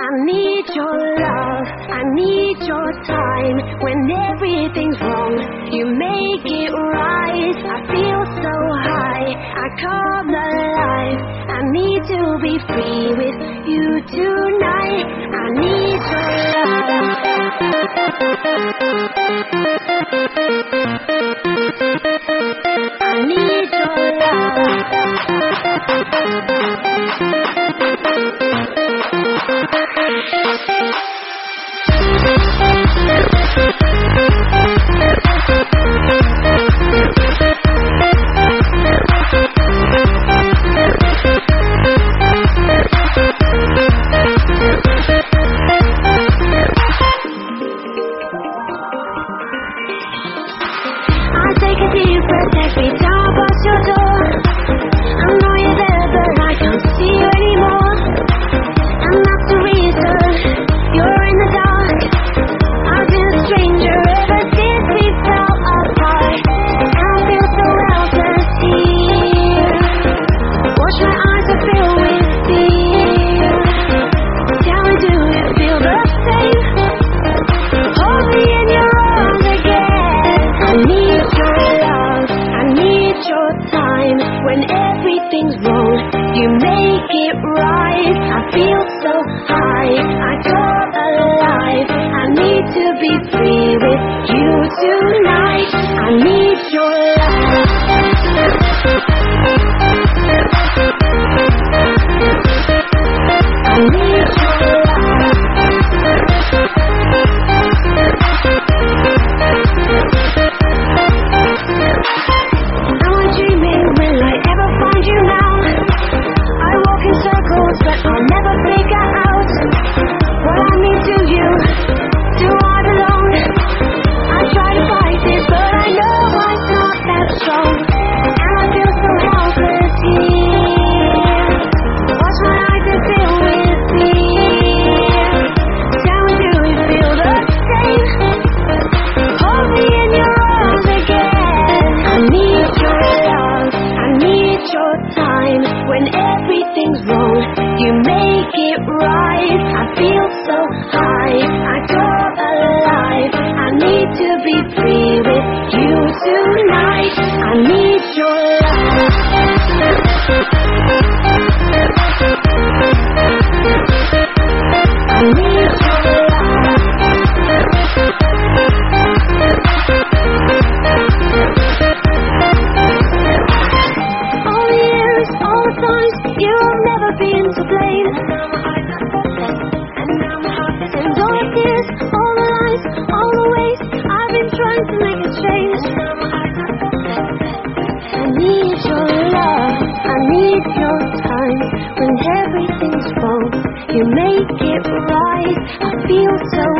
I need your love, I need your time. When everything's wrong, you make it right. I feel so high, I come alive. I need to be free with you tonight. I need your love. I need your love. I take a deep breath, take me down past your door. I know you're there, but I can't see you anymore. And that's the reason you're in the dark. I've been a stranger ever since we fell apart. And I feel so helpless here. Watch my eyes are filled with fear. Tell me, do you feel the same? Hold me in your arms again. I need your love, I need your time. When everything's wrong, you make it right. I feel so high, I come alive. I need to be free with you tonight. I need your love. I need your love. Am I dreaming? Will I ever find you now? I walk in circles, but I'll never figure out what I mean to you. Do I belong? I try to fight it, but I know I'm not that strong. And I feel so helpless here. Watch my eyes and fill with fear. Tell me, do you feel the same? Hold me in your arms again. I need your love, I need your time. When everything's wrong, you make it right. I feel so high, I come alive. I need to be free with you tonight. I need your love. I need your love. All the years, all the times, you have never been to blame. And all the tears, all the lies, all the ways I've been trying to make a change. I need your love, I need your time. When everything's wrong, you make it right. I feel so